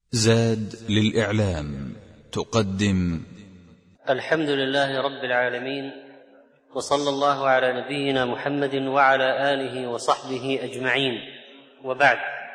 زاد للإعلام تقدم الحمد لله رب العالمين، وصلى الله على نبينا محمد وعلى آله وصحبه أجمعين، وبعد.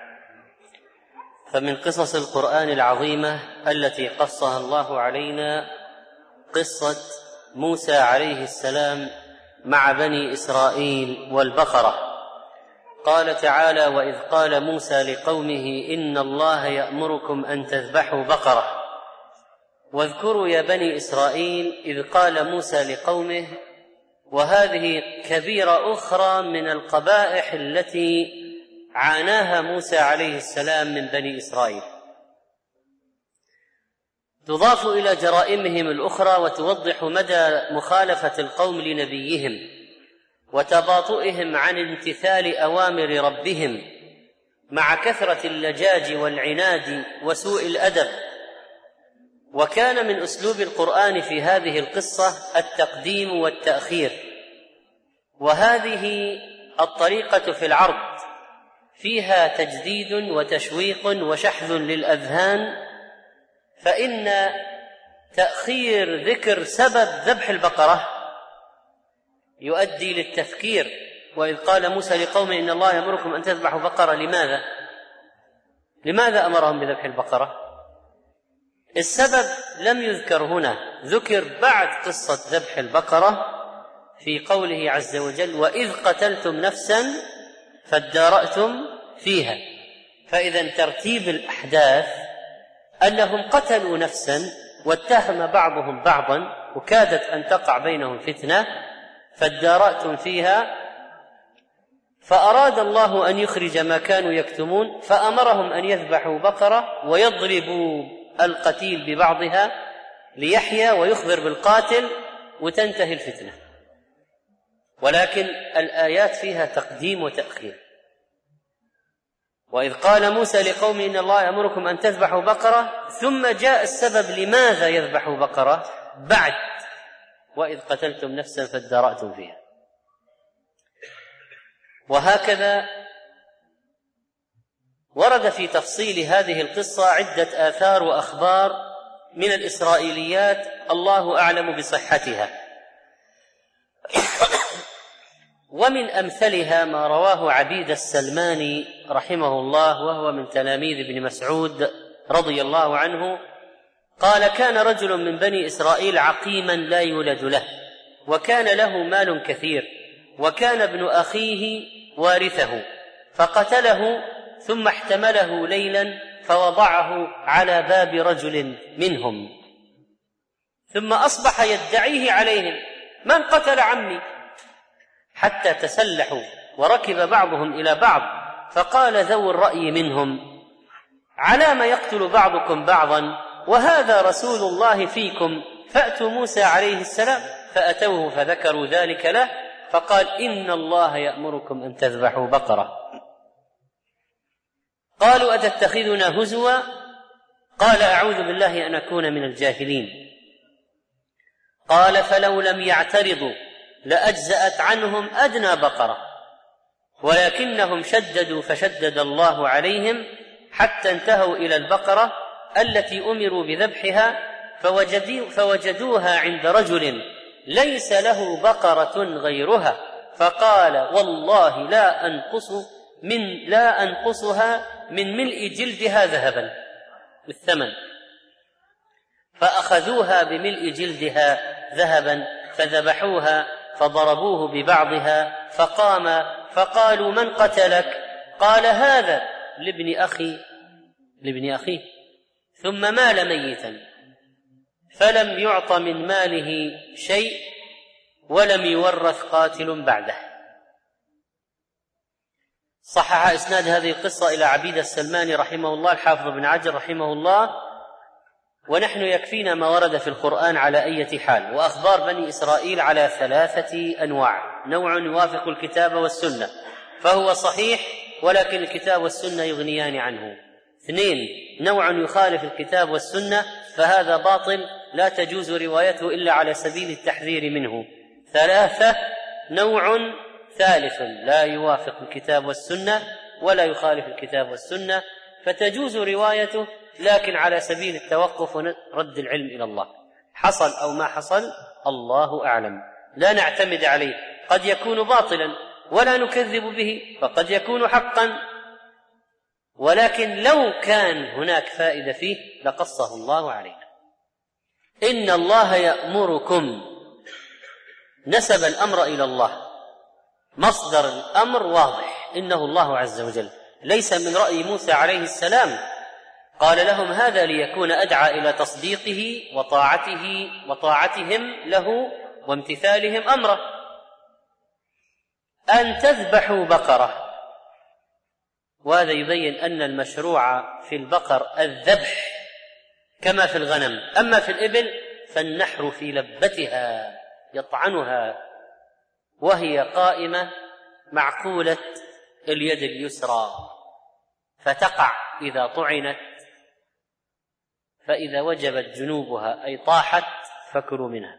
فمن قصص القرآن العظيمة التي قصها الله علينا قصة موسى عليه السلام مع بني إسرائيل والبقرة. قال تعالى: وإذ قال موسى لقومه إن الله يأمركم أن تذبحوا بقرة. واذكروا يا بني إسرائيل إذ قال موسى لقومه، وهذه كبيرة أخرى من القبائح التي عاناها موسى عليه السلام من بني إسرائيل، تضاف إلى جرائمهم الأخرى وتوضح مدى مخالفة القوم لنبيهم وتباطؤهم عن امتثال أوامر ربهم مع كثرة اللجاج والعناد وسوء الأدب. وكان من أسلوب القرآن في هذه القصة التقديم والتأخير، وهذه الطريقة في العرض فيها تجديد وتشويق وشحذ للأذهان، فإن تأخير ذكر سبب ذبح البقرة يؤدي للتفكير. وإذ قال موسى لقومه إن الله يأمركم أن تذبحوا بقرة. لماذا أمرهم بذبح البقرة؟ السبب لم يذكر هنا، ذكر بعد قصة ذبح البقرة في قوله عز وجل: وإذ قتلتم نفسا فادارأتم فيها. فإذا ترتيب الأحداث أنهم قتلوا نفسا واتهم بعضهم بعضا وكادت أن تقع بينهم فتنة، فادارأتم فيها، فأراد الله أن يخرج ما كانوا يكتمون، فأمرهم أن يذبحوا بقرة ويضربوا القتيل ببعضها ليحيى ويخبر بالقاتل وتنتهي الفتنة. ولكن الآيات فيها تقديم وتأخير. وإذ قال موسى لقومه إن الله يأمركم أن تذبحوا بقرة، ثم جاء السبب لماذا يذبحوا بقرة بعد وإذ قتلتم نفسا فادارأتم فيها. وهكذا ورد في تفصيل هذه القصة عدة آثار وأخبار من الإسرائيليات الله أعلم بصحتها. ومن أمثلها ما رواه عبيد السلماني رحمه الله، وهو من تلاميذ ابن مسعود رضي الله عنه، قال: كان رجل من بني إسرائيل عقيما لا يولد له، وكان له مال كثير، وكان ابن أخيه وارثه، فقتله ثم احتمله ليلا فوضعه على باب رجل منهم، ثم أصبح يدعيه عليهم: من قتل عمي؟ حتى تسلحوا وركب بعضهم إلى بعض، فقال ذو الرأي منهم: على ما يقتل بعضكم بعضا وهذا رسول الله فيكم، فأتوا موسى عليه السلام. فأتوه فذكروا ذلك له، فقال: إن الله يأمركم أن تذبحوا بقرة. قالوا: أتتخذنا هزوا؟ قال: أعوذ بالله أن أكون من الجاهلين. قال: فلو لم يعترضوا لأجزأت عنهم أدنى بقرة، ولكنهم شددوا فشدد الله عليهم حتى انتهوا إلى البقرة التي أمروا بذبحها، فوجدوها عند رجل ليس له بقرة غيرها، فقال: والله لا أنقصها من ملء جلدها ذهبا بالثمن. فأخذوها بملء جلدها ذهبا فذبحوها فضربوه ببعضها، فقام فقالوا: من قتلك؟ قال: هذا لابن أخيه، ثم مال ميتا، فلم يعط من ماله شيء ولم يورث قاتل بعده. صحح إسناد هذه القصة إلى عبيد السلماني رحمه الله الحافظ بن عجر رحمه الله. ونحن يكفينا ما ورد في القرآن على أي حال. وأخبار بني إسرائيل على 3 أنواع: نوع يوافق الكتاب والسنة فهو صحيح ولكن الكتاب والسنة يغنيان عنه. 2 نوع يخالف الكتاب والسنة فهذا باطل لا تجوز روايته إلا على سبيل التحذير منه. 3 نوع ثالث لا يوافق الكتاب والسنة ولا يخالف الكتاب والسنة فتجوز روايته لكن على سبيل التوقف ورد العلم إلى الله، حصل أو ما حصل الله أعلم، لا نعتمد عليه، قد يكون باطلا ولا نكذب به، فقد يكون حقا، ولكن لو كان هناك فائدة فيه لقصه الله علينا. إن الله يأمركم، نسب الأمر إلى الله، مصدر الأمر واضح، إنه الله عز وجل، ليس من رأي موسى عليه السلام، قال لهم هذا ليكون أدعى إلى تصديقه وطاعتهم له وامتثالهم أمره. أن تذبحوا بقرة، وهذا يبين أن المشروع في البقر الذبح كما في الغنم، أما في الإبل فالنحر في لبتها يطعنها وهي قائمة معقولة اليد اليسرى، فتقع إذا طعنت، فإذا وجبت جنوبها أي طاحت فكلوا منها.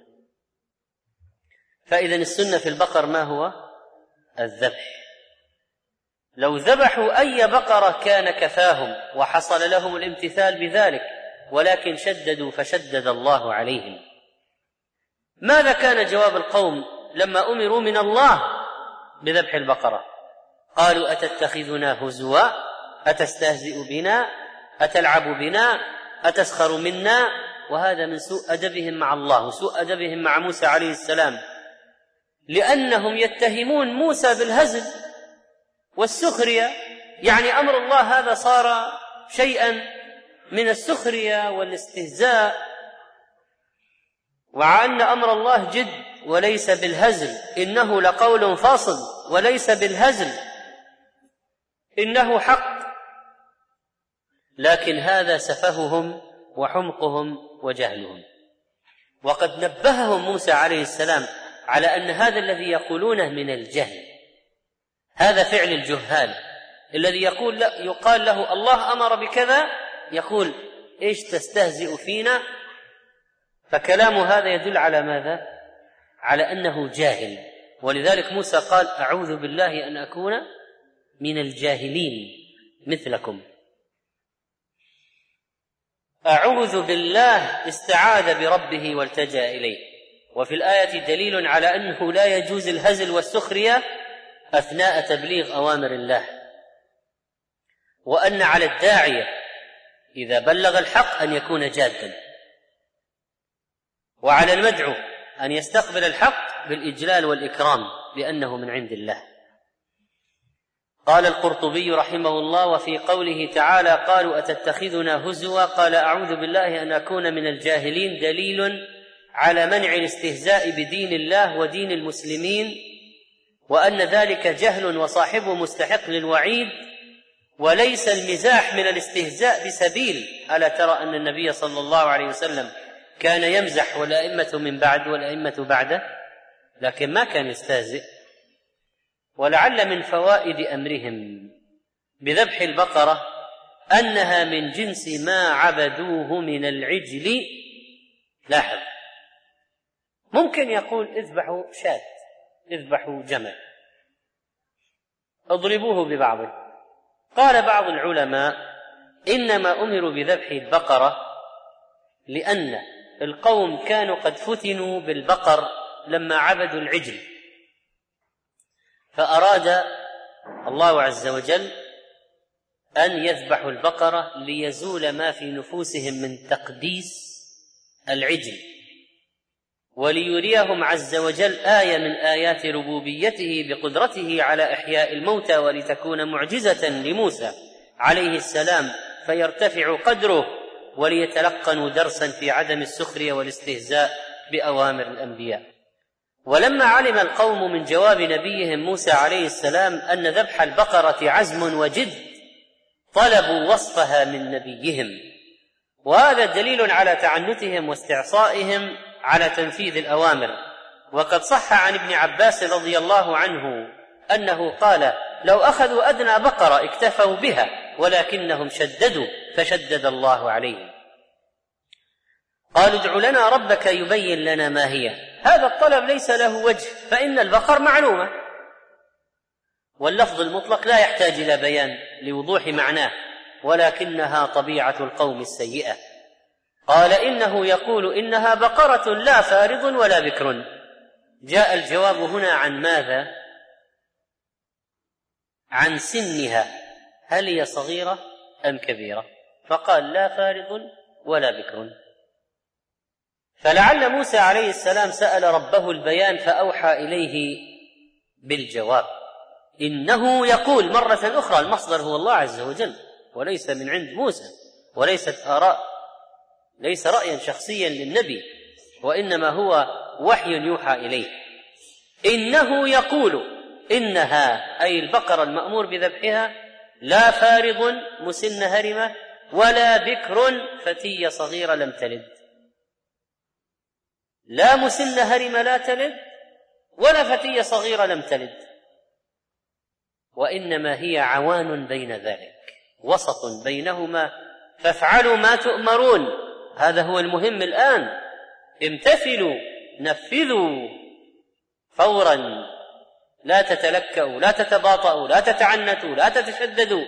فإذا السنة في البقر ما هو؟ الذبح. لو ذبحوا أي بقرة كان كفاهم وحصل لهم الامتثال بذلك، ولكن شددوا فشدد الله عليهم. ماذا كان جواب القوم لما أمروا من الله بذبح البقرة؟ قالوا أتتخذنا هزوا، أتستهزئ بنا، أتلعب بنا، أتسخر منا. وهذا من سوء أدبهم مع الله وسوء أدبهم مع موسى عليه السلام، لأنهم يتهمون موسى بالهزل والسخرية، يعني أمر الله هذا صار شيئا من السخرية والاستهزاء، وأن أمر الله جد وليس بالهزل، إنه لقول فاصل وليس بالهزل، إنه حق. لكن هذا سفههم وحمقهم وجهلهم. وقد نبههم موسى عليه السلام على أن هذا الذي يقولونه من الجهل، هذا فعل الجهال الذي يقال له الله أمر بكذا، يقول إيش تستهزئ فينا؟ فكلام هذا يدل على ماذا؟ على أنه جاهل. ولذلك موسى قال أعوذ بالله أن أكون من الجاهلين مثلكم. أعوذ بالله استعاذ بربه والتجأ إليه. وفي الآية دليل على أنه لا يجوز الهزل والسخرية أثناء تبليغ أوامر الله، وأن على الداعية إذا بلغ الحق أن يكون جادا، وعلى المدعو أن يستقبل الحق بالإجلال والإكرام لأنه من عند الله. قال القرطبي رحمه الله وفي قوله تعالى قالوا أتتخذنا هزوا، قال أعوذ بالله أن أكون من الجاهلين دليل على منع الاستهزاء بدين الله ودين المسلمين، وأن ذلك جهل وصاحبه مستحق للوعيد، وليس المزاح من الاستهزاء بسبيل. ألا ترى أن النبي صلى الله عليه وسلم كان يمزح والأئمة من بعد والأئمة بعده، لكن ما كان يستهزئ. ولعل من فوائد أمرهم بذبح البقرة أنها من جنس ما عبدوه من العجل. لاحظ، ممكن يقول اذبحوا شاة، اذبحوا جمل، اضربوه ببعضه. قال بعض العلماء إنما أمروا بذبح البقرة لأن القوم كانوا قد فتنوا بالبقر لما عبدوا العجل، فأراد الله عز وجل أن يذبحوا البقرة ليزول ما في نفوسهم من تقديس العجل، وليريهم عز وجل آية من آيات ربوبيته بقدرته على إحياء الموتى، ولتكون معجزة لموسى عليه السلام فيرتفع قدره، وليتلقنوا درسا في عدم السخرية والاستهزاء بأوامر الأنبياء. ولما علم القوم من جواب نبيهم موسى عليه السلام أن ذبح البقرة عزم وجد، طلبوا وصفها من نبيهم، وهذا دليل على تعنتهم واستعصائهم على تنفيذ الأوامر. وقد صح عن ابن عباس رضي الله عنه أنه قال لو أخذوا أدنى بقرة اكتفوا بها، ولكنهم شددوا فشدد الله عليهم. قالوا ادع لنا ربك يبين لنا ما هي. هذا الطلب ليس له وجه، فإن البقر معلومة، واللفظ المطلق لا يحتاج إلى بيان لوضوح معناه، ولكنها طبيعة القوم السيئة. قال إنه يقول إنها بقرة لا فارض ولا بكر. جاء الجواب هنا عن ماذا؟ عن سنها، هل هي صغيرة أم كبيرة؟ فقال لا فارض ولا بكر. فلعل موسى عليه السلام سأل ربه البيان فأوحى إليه بالجواب. إنه يقول مرة أخرى، المصدر هو الله عز وجل وليس من عند موسى، وليست آراء، ليس رأيا شخصيا للنبي، وإنما هو وحي يوحى إليه. إنه يقول إنها أي البقرة المأمور بذبحها لا فارض مسن هرمة ولا بكر فتية صغيرة لم تلد. لا مسن هرمة لا تلد ولا فتية صغيرة لم تلد، وإنما هي عوان بين ذلك، وسط بينهما، فافعلوا ما تؤمرون. هذا هو المهم الآن، امتثلوا نفذوا فورا، لا تتلكأوا لا تتباطؤوا لا تتعنتوا لا تتشددوا.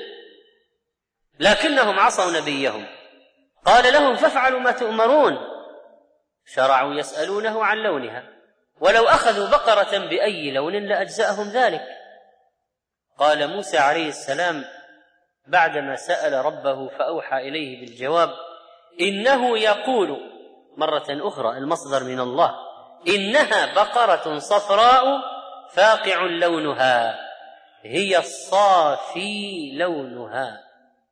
لكنهم عصوا نبيهم، قال لهم فافعلوا ما تؤمرون. شرعوا يسألونه عن لونها، ولو أخذوا بقرة بأي لون لأجزأهم ذلك. قال موسى عليه السلام بعدما سأل ربه فأوحى إليه بالجواب: إنه يقول مرة أخرى، المصدر من الله، إنها بقرة صفراء فاقع لونها، هي الصافي لونها،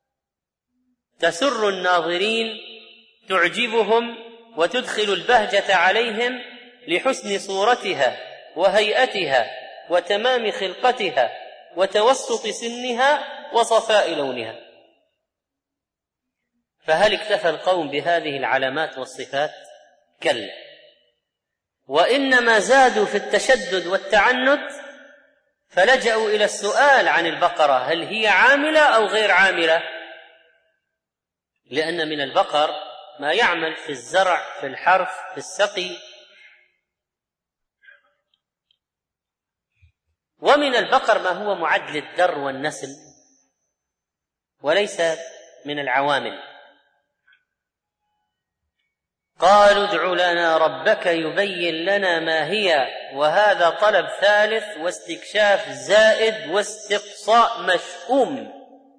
تسر الناظرين، تعجبهم وتدخل البهجة عليهم لحسن صورتها وهيئتها وتمام خلقتها وتوسط سنها وصفاء لونها. فهل اكتفى القوم بهذه العلامات والصفات؟ كلا، وإنما زادوا في التشدد والتعنت، فلجأوا إلى السؤال عن البقرة هل هي عاملة أو غير عاملة، لأن من البقر ما يعمل في الزرع، في الحرث، في السقي، ومن البقر ما هو معد للدر والنسل وليس من العوامل. قالوا ادع لنا ربك يبين لنا ما هي، وهذا طلب ثالث واستكشاف زائد واستقصاء مشؤوم.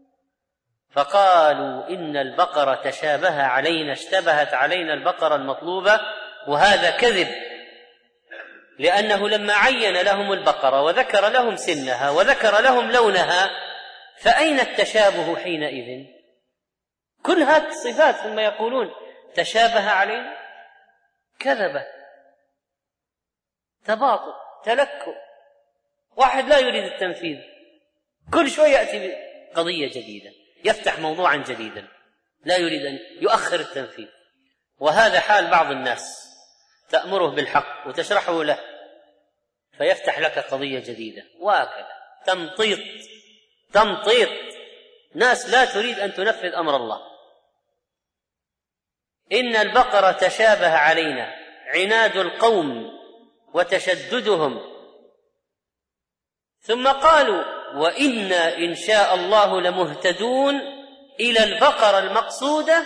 فقالوا إن البقرة تشابه علينا، اشتبهت علينا البقرة المطلوبة، وهذا كذب، لأنه لما عين لهم البقرة وذكر لهم سنها وذكر لهم لونها فأين التشابه حينئذ؟ كل هذه الصفات ثم يقولون تشابه علينا. كذبة، تباطؤ، تلكؤ، واحد لا يريد التنفيذ، كل شوي يأتي بقضية جديدة، يفتح موضوعا جديدا، لا يريد أن يؤخر التنفيذ. وهذا حال بعض الناس، تأمره بالحق وتشرحه له فيفتح لك قضية جديدة، وهكذا تمطيط ناس لا تريد أن تنفذ أمر الله. إن البقرة تشابه علينا، عناد القوم وتشددهم. ثم قالوا وإنا إن شاء الله لمهتدون إلى البقرة المقصودة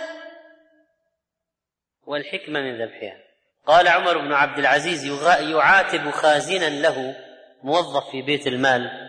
والحكمة من ذبحها. قال عمر بن عبد العزيز يعاتب خازنا له، موظف في بيت المال: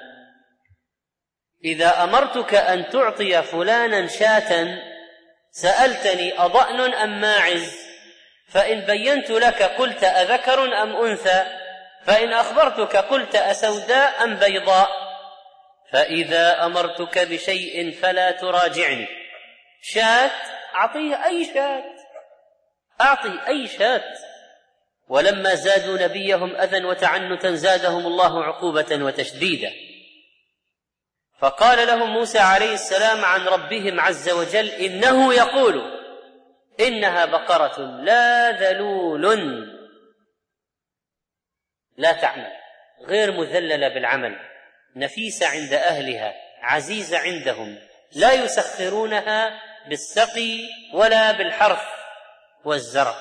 إذا أمرتك أن تعطي فلانا شاة سألتني أضأن أم ماعز؟ فإن بينت لك قلت أذكر أم أنثى؟ فإن أخبرتك قلت أسوداء أم بيضاء؟ فإذا أمرتك بشيء فلا تراجعني. شاة أعطيه أي شاة، أعطي أي شاة. ولما زادوا نبيهم أذى وتعنتا زادهم الله عقوبة وتشديدا. فقال لهم موسى عليه السلام عن ربهم عز وجل: إنه يقول إنها بقرة لا ذلول لا تعمل، غير مذللة بالعمل، نفيسة عند أهلها، عزيزة عندهم، لا يسخرونها بالسقي ولا بالحرث والزرع.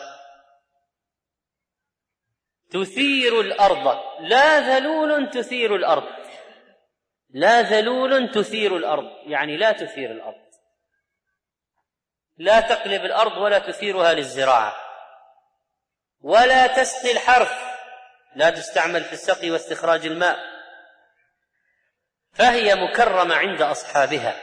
تثير الأرض، لا ذلول تثير الأرض، لا ذلول تثير الأرض يعني لا تثير الأرض. لا تقلب الأرض ولا تثيرها للزراعة، ولا تسقي الحرث، لا تستعمل في السقي واستخراج الماء، فهي مكرمة عند أصحابها،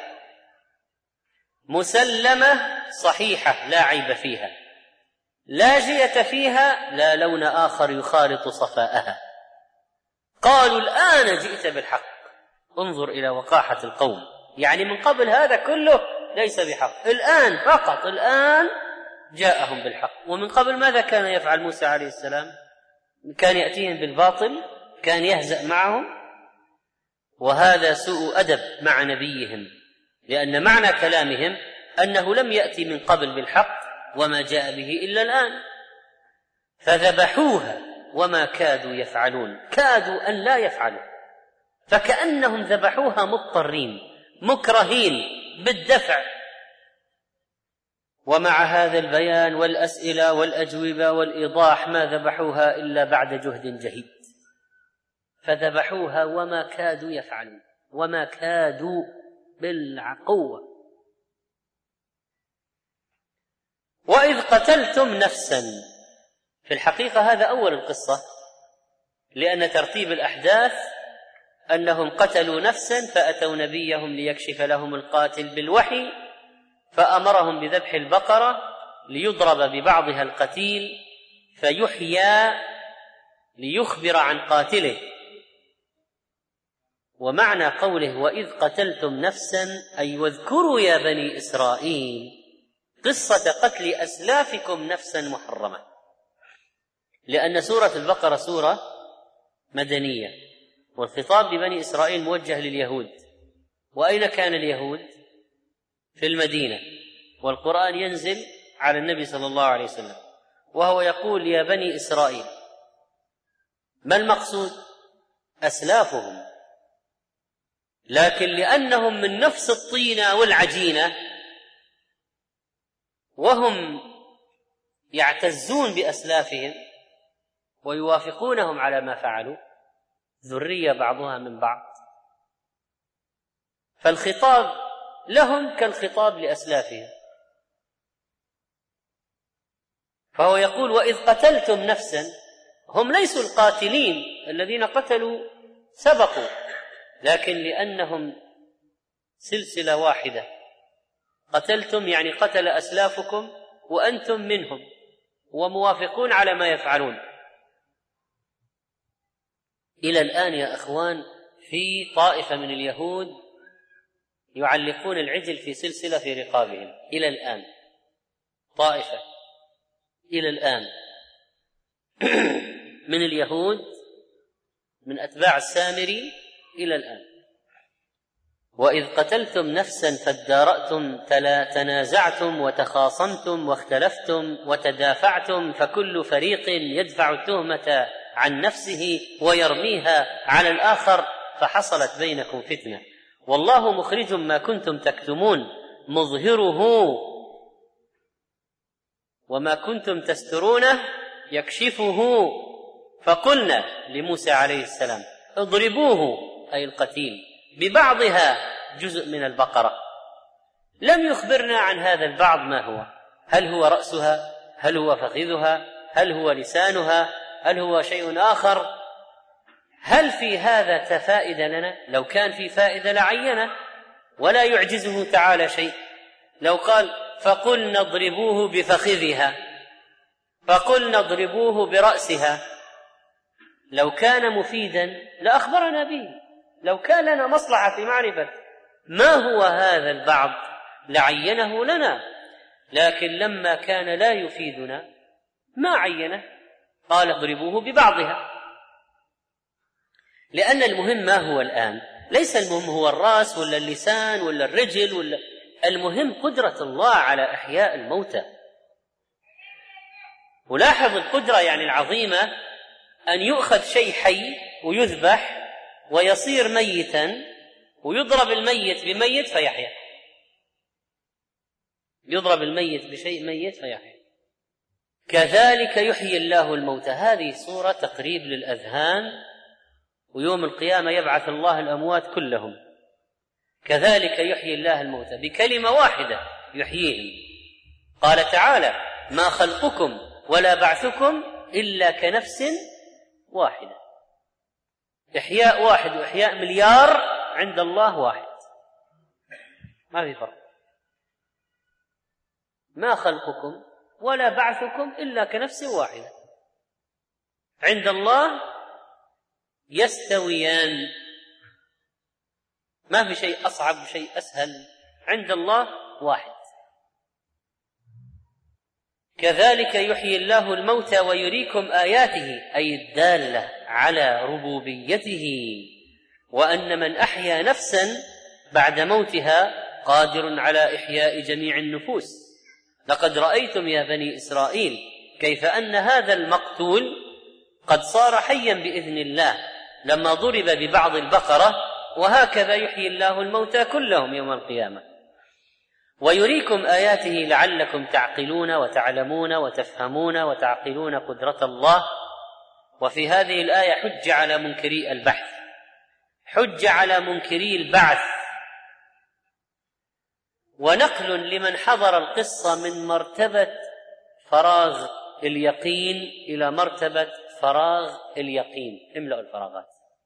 مسلمة صحيحة لا عيب فيها، لا جية فيها، لا لون آخر يخالط صفاءها. قالوا الآن جئت بالحق. انظر إلى وقاحة القوم، يعني من قبل هذا كله ليس بحق، الآن فقط الآن جاءهم بالحق. ومن قبل ماذا كان يفعل موسى عليه السلام؟ كان يأتيهم بالباطل، كان يهزأ معهم، وهذا سوء أدب مع نبيهم، لأن معنى كلامهم أنه لم يأتي من قبل بالحق وما جاء به إلا الآن. فذبحوها وما كادوا يفعلون، كادوا أن لا يفعلوا، فكأنهم ذبحوها مضطرين مكرهين بالدفع. ومع هذا البيان والأسئلة والأجوبة والإيضاح ما ذبحوها إلا بعد جهد جهيد، فذبحوها وما كادوا يفعلون، وما كادوا بالقوة. وإذ قتلتم نفسا، في الحقيقة هذا أول القصة، لأن ترتيب الأحداث أنهم قتلوا نفسا فأتوا نبيهم ليكشف لهم القاتل بالوحي، فأمرهم بذبح البقرة ليضرب ببعضها القتيل فيحيى ليخبر عن قاتله. ومعنى قوله وإذ قتلتم نفسا أي واذكروا يا بني إسرائيل قصة قتل أسلافكم نفسا محرمة، لأن سورة البقرة سورة مدنية، والخطاب لبني إسرائيل موجه لليهود. وأين كان اليهود؟ في المدينة، والقرآن ينزل على النبي صلى الله عليه وسلم وهو يقول يا بني إسرائيل. ما المقصود؟ أسلافهم، لكن لأنهم من نفس الطينة والعجينة وهم يعتزون بأسلافهم ويوافقونهم على ما فعلوا، ذرية بعضها من بعض، فالخطاب لهم كالخطاب لأسلافهم. فهو يقول وإذ قتلتم نفسا، هم ليسوا القاتلين الذين قتلوا سبقوا، لكن لأنهم سلسلة واحدة، قتلتم يعني قتل أسلافكم وأنتم منهم وموافقون على ما يفعلون. إلى الآن يا أخوان في طائفة من اليهود يعلقون العجل في سلسلة في رقابهم، إلى الآن طائفة إلى الآن من اليهود من أتباع السامري إلى الآن. وإذ قتلتم نفسا فادارأتم تنازعتم وتخاصمتم واختلفتم وتدافعتم فكل فريق يدفع التهمة عن نفسه ويرميها على الآخر فحصلت بينكم فتنة والله مخرج ما كنتم تكتمون مظهره وما كنتم تسترونه يكشفه. فقلنا لموسى عليه السلام اضربوه أي القتيل ببعضها جزء من البقرة. لم يخبرنا عن هذا البعض ما هو، هل هو رأسها، هل هو فخذها، هل هو لسانها، هل هو شيء آخر، هل في هذا فائدة لنا؟ لو كان في فائدة لعينه، ولا يعجزه تعالى شيء. لو قال فقلنا اضربوه بفخذها، فقلنا اضربوه برأسها، لو كان مفيدا لأخبرنا به، لو كان لنا مصلحة في معرفة ما هو هذا البعض لعينه لنا، لكن لما كان لا يفيدنا ما عينه، قال اضربوه ببعضها. لأن المهم ما هو الآن، ليس المهم هو الرأس ولا اللسان ولا الرجل ولا، المهم قدرة الله على إحياء الموتى. ولاحظ القدرة يعني العظيمة، أن يؤخذ شيء حي ويذبح ويصير ميتا ويضرب الميت بميت فيحيا، يضرب الميت بشيء ميت فيحيا. كذلك يحيي الله الموتى. هذه صورة تقريب للأذهان، ويوم القيامة يبعث الله الأموات كلهم. كذلك يحيي الله الموتى بكلمة واحدة يحييهم. قال تعالى: ما خلقكم ولا بعثكم إلا كنفس واحدة. إحياء واحد وإحياء مليار عند الله واحد، ما في فرق. ما خلقكم ولا بعثكم إلا كنفس واحدة، عند الله يستويان، ما في شيء أصعب شيء أسهل، عند الله واحد. كذلك يحيي الله الموتى ويريكم آياته، أي الدالة على ربوبيته، وأن من أحيا نفسا بعد موتها قادر على إحياء جميع النفوس. لقد رأيتم يا بني إسرائيل كيف أن هذا المقتول قد صار حيا بإذن الله لما ضرب ببعض البقرة، وهكذا يحيي الله الموتى كلهم يوم القيامة. ويريكم آياته لعلكم تعقلون وتعلمون وتفهمون وتعقلون قدرة الله. وفي هذه الآية حج على منكري البحث، حج على منكري البعث، ونقل لمن حضر القصة من مرتبة فراغ اليقين إلى مرتبة فراغ اليقين. املأوا الفراغات.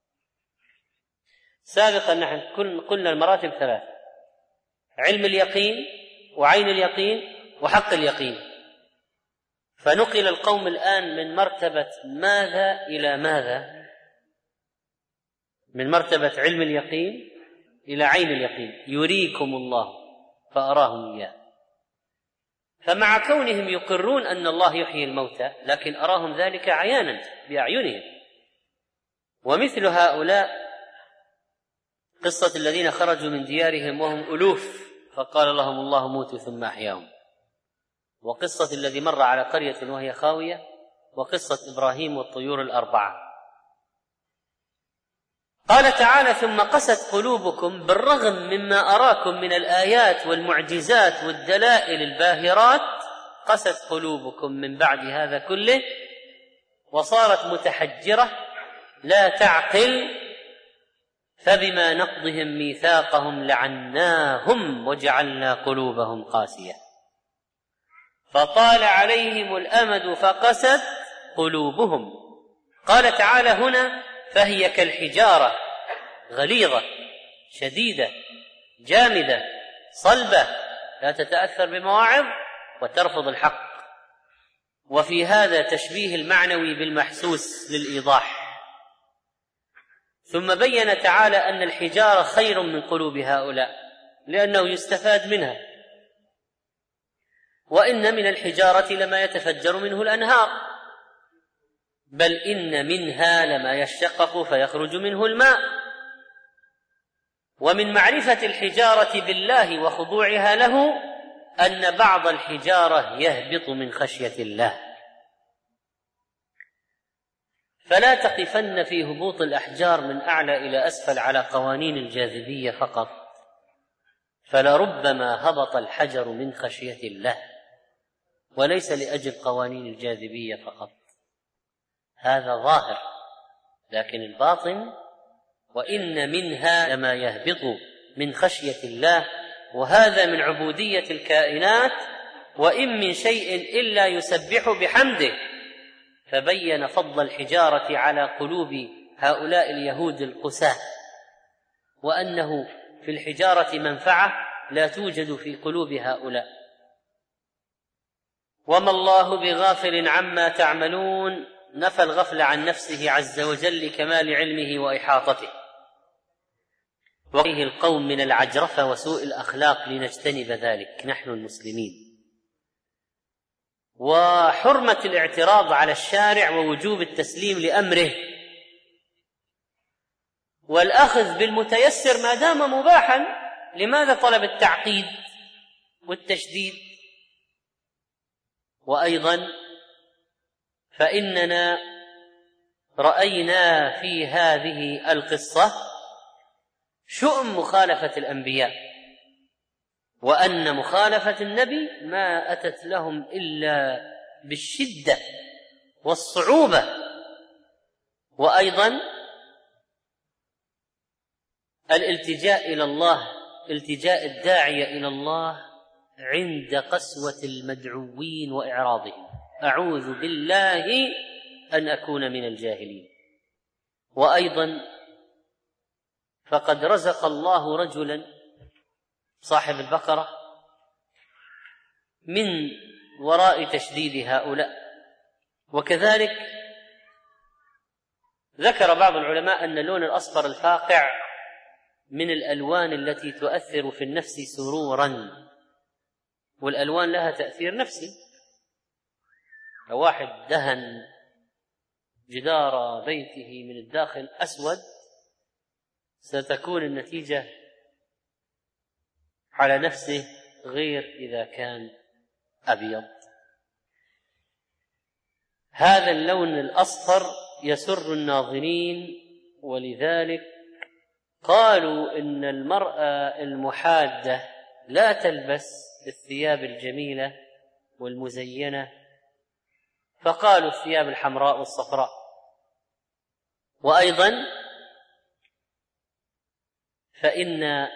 سابقا نحن قلنا المراتب ثلاثة: علم اليقين، وعين اليقين، وحق اليقين. فنقل القوم الآن من مرتبة ماذا إلى ماذا؟ من مرتبة علم اليقين إلى عين اليقين. يريكم الله فأراهم إياه. فمع كونهم يقرون أن الله يحيي الموتى، لكن أراهم ذلك عيانا بأعينهم. ومثل هؤلاء قصة الذين خرجوا من ديارهم وهم ألوف فقال لهم الله موتوا ثم أحياهم، وقصة الذي مر على قرية وهي خاوية، وقصة إبراهيم والطيور الأربعة. قال تعالى: ثم قست قلوبكم بالرغم مما أراكم من الآيات والمعجزات والدلائل الباهرات، قست قلوبكم من بعد هذا كله وصارت متحجرة لا تعقل، فبما نقضهم ميثاقهم لعناهم وجعلنا قلوبهم قاسية فطال عليهم الأمد فقست قلوبهم. قال تعالى هنا: فهي كالحجارة، غليظة شديدة جامدة صلبة، لا تتأثر بمواعظ وترفض الحق. وفي هذا تشبيه المعنوي بالمحسوس للإيضاح. ثم بين تعالى أن الحجارة خير من قلوب هؤلاء لأنه يستفاد منها، وإن من الحجارة لما يتفجر منه الأنهار، بل إن منها لما يشقق فيخرج منه الماء. ومن معرفة الحجارة بالله وخضوعها له أن بعض الحجارة يهبط من خشية الله. فلا تقفن في هبوط الأحجار من أعلى إلى أسفل على قوانين الجاذبية فقط، فلربما هبط الحجر من خشية الله وليس لأجل قوانين الجاذبية فقط. هذا ظاهر، لكن الباطن: وإن منها لما يهبط من خشية الله، وهذا من عبودية الكائنات. وإن من شيء إلا يسبح بحمده. فبين فضل الحجارة على قلوب هؤلاء اليهود القساة، وأنه في الحجارة منفعة لا توجد في قلوب هؤلاء. وما الله بغافل عما تعملون، نفى الغفل عن نفسه عز وجل لكمال علمه وإحاطته. وفيه القوم من العجرفة وسوء الأخلاق لنجتنب ذلك نحن المسلمين. وحرمة الاعتراض على الشارع ووجوب التسليم لأمره، والأخذ بالمتيسر ما دام مباحا. لماذا طلب التعقيد والتشديد؟ وأيضا فإننا رأينا في هذه القصة شؤم مخالفة الأنبياء، وأن مخالفة النبي ما أتت لهم إلا بالشدة والصعوبة. وأيضا الالتجاء إلى الله، التجاء الداعية إلى الله عند قسوة المدعوين وإعراضهم: أعوذ بالله أن أكون من الجاهلين. وأيضا فقد رزق الله رجلا صاحب البقرة من وراء تشديد هؤلاء. وكذلك ذكر بعض العلماء أن اللون الأصفر الفاقع من الألوان التي تؤثر في النفس سرورا، والألوان لها تأثير نفسي. لو واحد دهن جدار بيته من الداخل أسود ستكون النتيجة على نفسه غير إذا كان أبيض. هذا اللون الأصفر يسر الناظرين، ولذلك قالوا إن المرأة المحادة لا تلبس الثياب الجميلة والمزينة، فقالوا الثياب الحمراء والصفراء. وأيضا فإن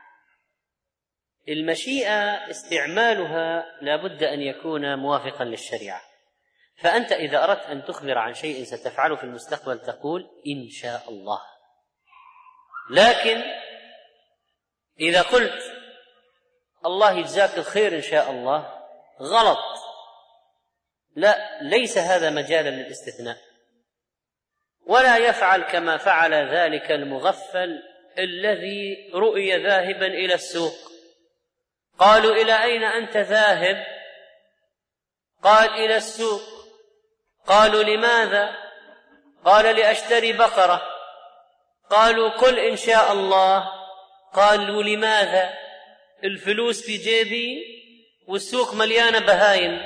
المشيئة استعمالها لا بد أن يكون موافقا للشريعة. فأنت إذا أردت أن تخبر عن شيء ستفعله في المستقبل تقول إن شاء الله. لكن إذا قلت الله يجزاك الخير إن شاء الله غلط، لا، ليس هذا مجالا للاستثناء. ولا يفعل كما فعل ذلك المغفل الذي رؤي ذاهبا إلى السوق، قالوا إلى أين أنت ذاهب؟ قال إلى السوق. قالوا لماذا؟ قال لأشتري بقرة. قالوا قل إن شاء الله. قالوا لماذا؟ الفلوس في جيبي والسوق مليانة بهايم.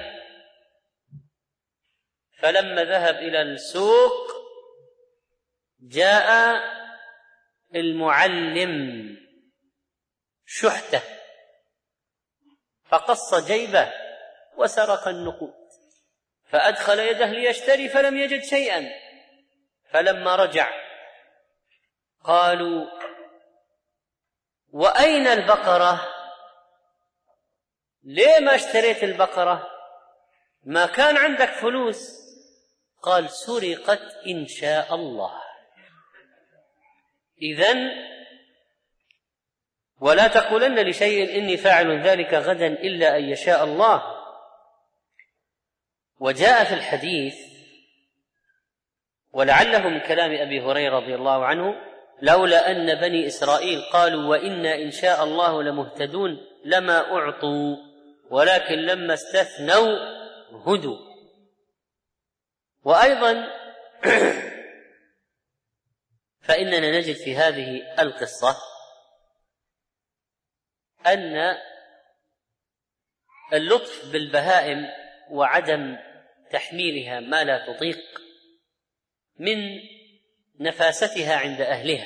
فلما ذهب إلى السوق جاء المعلم شحته فقص جيبه وسرق النقود، فأدخل يده ليشتري فلم يجد شيئا. فلما رجع قالوا وأين البقرة؟ ليه ما اشتريت البقرة؟ ما كان عندك فلوس. قال سرقت إن شاء الله. إذن ولا تقولن لشيء إني فاعل ذلك غدا إلا أن يشاء الله. وجاء في الحديث ولعله من كلام أبي هريرة رضي الله عنه: لولا أن بني إسرائيل قالوا وإنا إن شاء الله لمهتدون لما أعطوا، ولكن لما استثنوا هدوا. وأيضا فإننا نجد في هذه القصة أن اللطف بالبهائم وعدم تحميلها ما لا تطيق من نفاستها عند أهلها.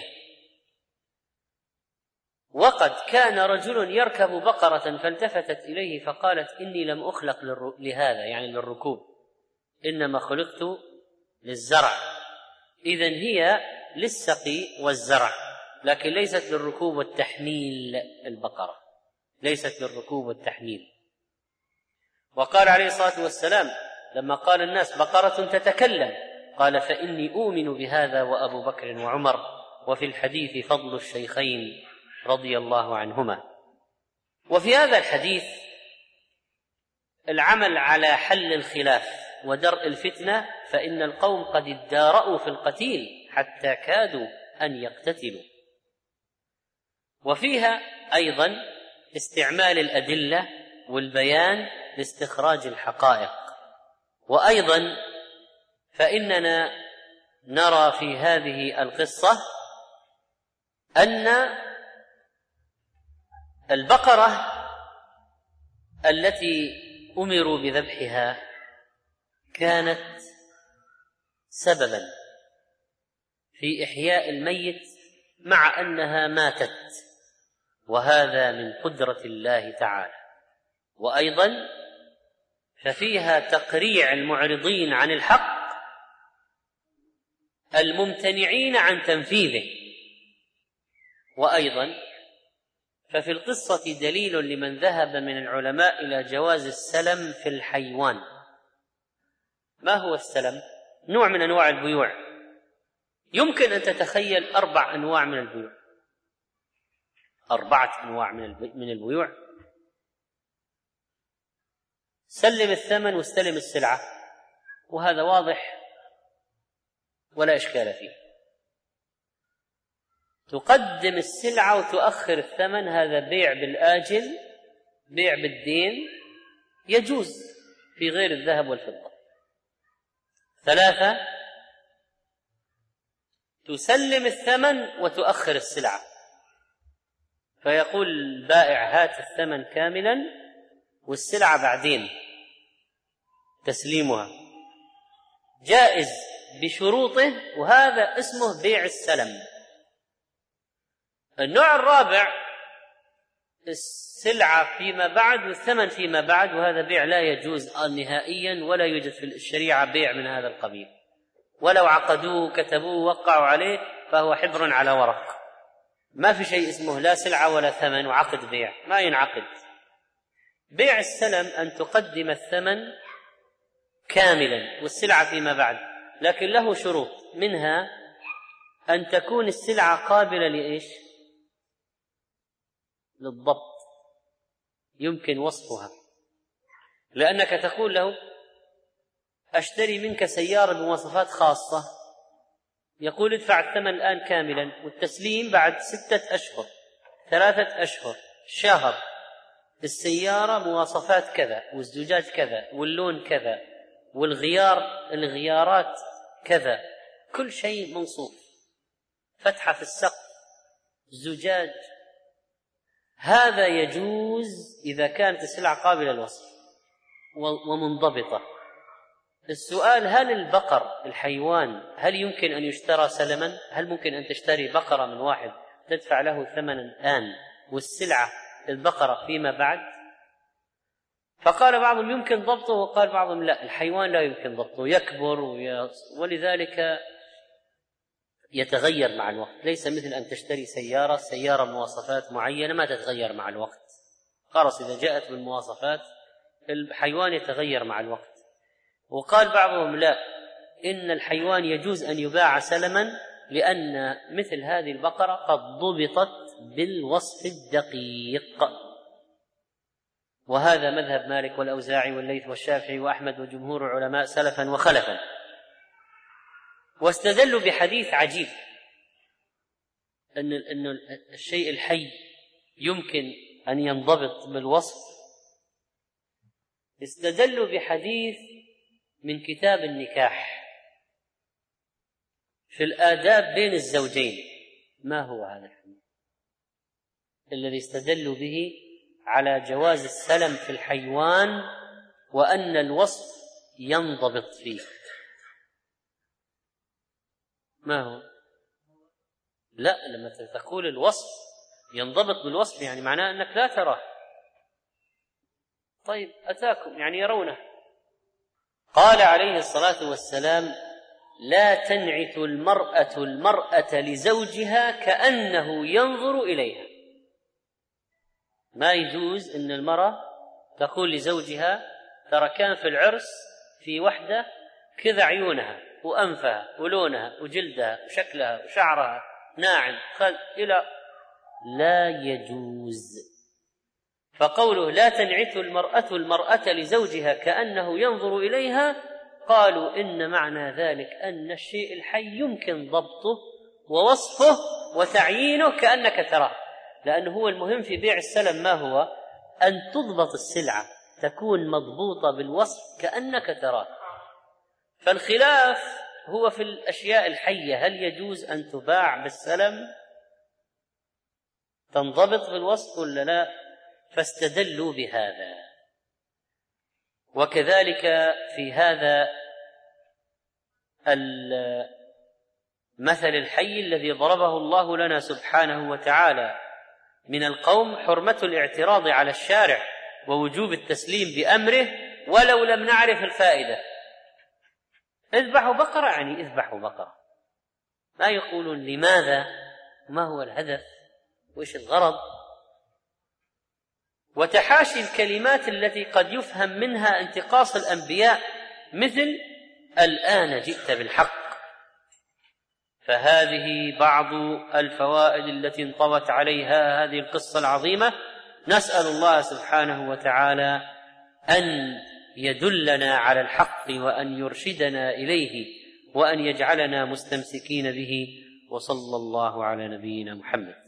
وقد كان رجل يركب بقرة فالتفتت إليه فقالت إني لم أخلق لهذا، يعني للركوب، إنما خلقت للزرع. إذن هي للسقي والزرع، لكن ليست للركوب والتحميل. البقرة ليست للركوب والتحميل. وقال عليه الصلاة والسلام لما قال الناس بقرة تتكلم قال فإني أؤمن بهذا وأبو بكر وعمر. وفي الحديث فضل الشيخين رضي الله عنهما. وفي هذا الحديث العمل على حل الخلاف ودرء الفتنة، فإن القوم قد ادارأوا في القتيل حتى كادوا أن يقتتلوا. وفيها أيضا استعمال الأدلة والبيان لاستخراج الحقائق. وأيضا فإننا نرى في هذه القصة أن البقرة التي أمروا بذبحها كانت سببا في إحياء الميت مع أنها ماتت، وهذا من قدرة الله تعالى. وأيضا ففيها تقريع المعرضين عن الحق الممتنعين عن تنفيذه. وأيضا ففي القصة دليل لمن ذهب من العلماء إلى جواز السلم في الحيوان. ما هو السلم؟ نوع من أنواع البيوع. يمكن أن تتخيل 4 أنواع من البيوع، 4 أنواع من البيوع. سلم الثمن واستلم السلعة، وهذا واضح ولا إشكال فيه. تقدم السلعة وتؤخر الثمن، هذا بيع بالآجل، بيع بالدين، يجوز في غير الذهب والفضة. 3 تسلم الثمن وتؤخر السلعة، فيقول البائع هات الثمن كاملا والسلعة بعدين تسليمها، جائز بشروطه، وهذا اسمه بيع السلم. النوع الرابع السلعة فيما بعد والثمن فيما بعد، وهذا بيع لا يجوز نهائيا، ولا يوجد في الشريعة بيع من هذا القبيل، ولو عقدوه كتبوه وقعوا عليه فهو حبر على ورق. ما في شيء اسمه لا سلعة ولا ثمن وعقد بيع، ما ينعقد. بيع السلم أن تقدم الثمن كاملا والسلعة فيما بعد، لكن له شروط، منها أن تكون السلعة قابلة لإيش؟ للضبط، يمكن وصفها، لأنك تقول له أشتري منك سيارة بمواصفات خاصة، يقول ادفع الثمن الآن كاملا والتسليم بعد 6 أشهر 3 أشهر شهر، السيارة مواصفات كذا والزجاج كذا واللون كذا الغيارات كذا، كل شيء منصوف، فتحة في السقف، زجاج. هذا يجوز إذا كانت السلعة قابلة للوصف ومنضبطة. السؤال: هل البقر الحيوان هل يمكن أن يشترى سلما؟ هل ممكن أن تشتري بقرة من واحد تدفع له ثمنا الآن والسلعة البقرة فيما بعد؟ فقال بعضهم يمكن ضبطه، وقال بعضهم لا، الحيوان لا يمكن ضبطه، يكبر ولذلك يتغير مع الوقت، ليس مثل أن تشتري سيارة مواصفات معينة ما تتغير مع الوقت، خلاص إذا جاءت بالمواصفات. الحيوان يتغير مع الوقت. وقال بعضهم لا، إن الحيوان يجوز أن يباع سلما، لأن مثل هذه البقرة قد ضبطت بالوصف الدقيق. وهذا مذهب مالك والأوزاعي والليث والشافعي وأحمد وجمهور العلماء سلفا وخلفا. واستدلوا بحديث عجيب، أن الشيء الحي يمكن أن ينضبط بالوصف. استدلوا بحديث من كتاب النكاح في الآداب بين الزوجين. ما هو هذا الحديث الذي استدلوا به على جواز السلم في الحيوان وأن الوصف ينضبط فيه؟ ما هو؟ لا، لما تقول الوصف ينضبط بالوصف يعني معناه أنك لا تراه. طيب أتاكم يعني يرونه. قال عليه الصلاة والسلام: لا تنعت المرأة لزوجها كأنه ينظر إليها. ما يجوز أن المرأة تقول لزوجها: ترى كان في العرس في وحدة كذا عيونها وأنفها ولونها وجلدها وشكلها وشعرها ناعم إلى، لا يجوز. فقوله لا تنعت المرأة لزوجها كأنه ينظر إليها، قالوا إن معنى ذلك أن الشيء الحي يمكن ضبطه ووصفه وتعيينه كأنك تراه، لأنه هو المهم في بيع السلم ما هو؟ أن تضبط السلعة، تكون مضبوطة بالوصف كأنك تراه. فالخلاف هو في الأشياء الحية، هل يجوز أن تباع بالسلم تنضبط بالوصف ولا لا؟ فاستدلوا بهذا. وكذلك في هذا المثل الحي الذي ضربه الله لنا سبحانه وتعالى من القوم حرمة الاعتراض على الشارع ووجوب التسليم بأمره ولو لم نعرف الفائدة. اذبحوا بقرة يعني اذبحوا بقرة، ما يقولون لماذا، ما هو الهدف، وإيش الغرض. وتحاشي الكلمات التي قد يفهم منها انتقاص الأنبياء، مثل الآن جئت بالحق. فهذه بعض الفوائد التي انطوت عليها هذه القصة العظيمة. نسأل الله سبحانه وتعالى أن يدلنا على الحق وأن يرشدنا إليه وأن يجعلنا مستمسكين به. وصلى الله على نبينا محمد.